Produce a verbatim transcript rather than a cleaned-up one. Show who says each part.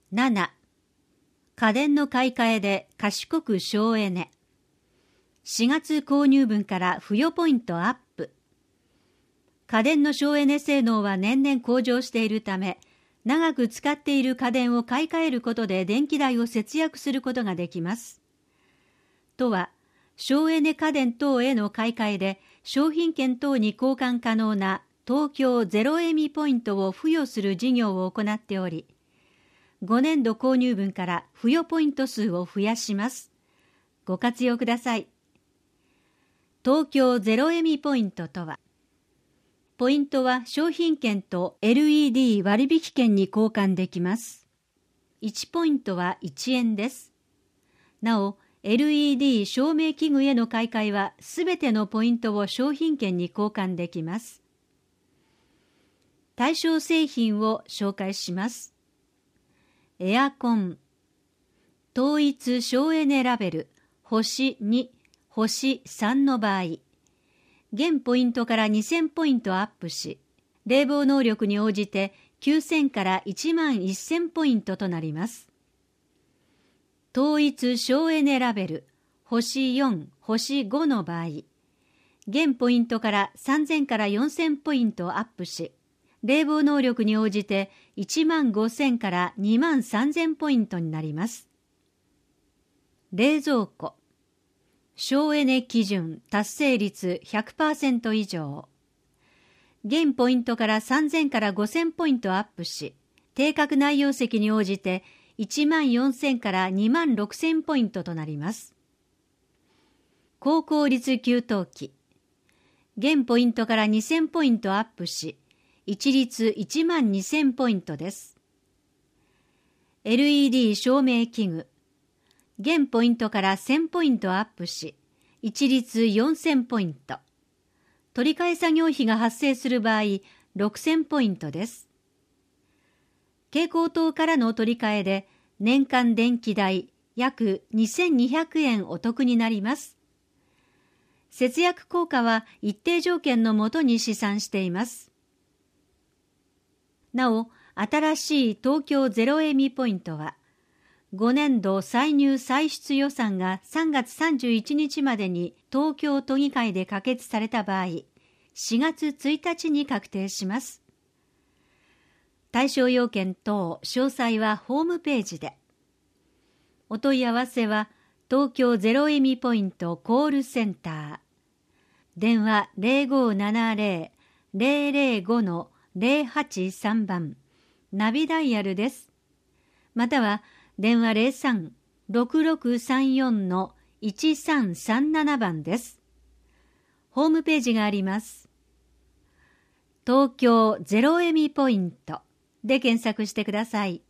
Speaker 1: なな、家電の買い替えで賢く省エネ。しがつ購入分から付与ポイントアップ。家電の省エネ性能は年々向上しているため、長く使っている家電を買い替えることで電気代を節約することができます。都は、省エネ家電等への買い替えで商品券等に交換可能な東京ゼロエミポイントを付与する事業を行っており、ごねんど購入分から付与ポイント数を増やします。ご活用ください。東京ゼロエミポイントとは、ポイントは商品券と エルイーディー 割引券に交換できます。いちポイントはいちえんです。なお、エルイーディー 照明器具への買い替えはすべてのポイントを商品券に交換できます。対象製品を紹介します。エアコン、統一省エネラベル星に、星さんの場合、現ポイントからにせんポイントアップし、冷房能力に応じてきゅうせんからいちまんせんポイントとなります。統一省エネラベル星よん、星ごの場合、現ポイントからさんぜんからよんせんポイントアップし、冷房能力に応じていちまんごせんからにまんさんぜんポイントになります。冷蔵庫、省エネ基準達成率 ひゃくパーセント 以上。現ポイントからさんぜんからごせんポイントアップし、定格内容積に応じていちまんよんせんからにまんろくせんポイントとなります。高効率給湯器。現ポイントからにせんポイントアップし、一律いちまんにせんポイントです。エルイーディー 照明器具。現ポイントからせんポイントアップし、一律よんせんポイント。取り替え作業費が発生する場合、ろくせんポイントです。蛍光灯からの取り替えで、年間電気代約にせんにひゃくえんお得になります。節約効果は一定条件のもとに試算しています。なお、新しい東京ゼロエミポイントは、ごねんど歳入歳出予算がさんがつさんじゅういちにちまでに東京都議会で可決された場合、しがつついたちに確定します。対象要件等詳細はホームページで。お問い合わせは東京ゼロエミポイントコールセンター。電話 ゼロごななゼロ ゼロゼロご のゼロはちさんばん、ナビダイヤルです。または電話 ゼロさん ろくろくさんよん のいちさんさんななばんです。ホームページがあります。東京ゼロエミポイントで検索してください。